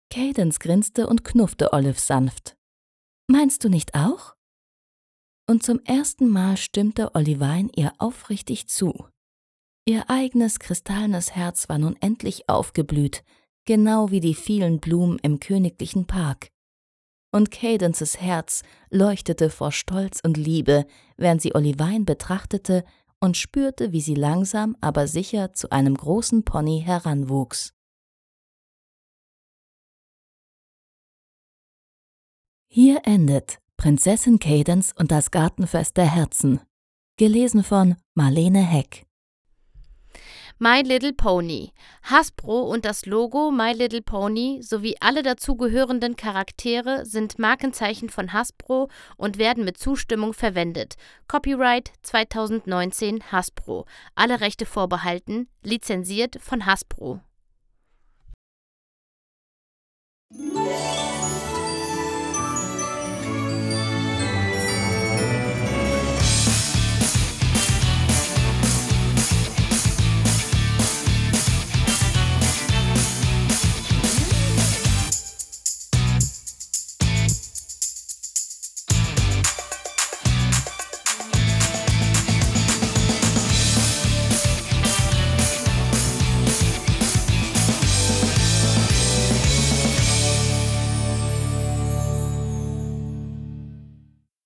Cadence grinste und knuffte Olive sanft. »Meinst du nicht auch?« Und zum ersten Mal stimmte Olivine ihr aufrichtig zu. Ihr eigenes kristallenes Herz war nun endlich aufgeblüht, genau wie die vielen Blumen im königlichen Park. Und Cadences Herz leuchtete vor Stolz und Liebe, während sie Olivine betrachtete und spürte, wie sie langsam, aber sicher zu einem großen Pony heranwuchs. Hier endet Prinzessin Cadence und das Gartenfest der Herzen. Gelesen von Marlene Heck. My Little Pony. Hasbro und das Logo My Little Pony sowie alle dazugehörenden Charaktere sind Markenzeichen von Hasbro und werden mit Zustimmung verwendet. Copyright 2019 Hasbro. Alle Rechte vorbehalten. Lizenziert von Hasbro.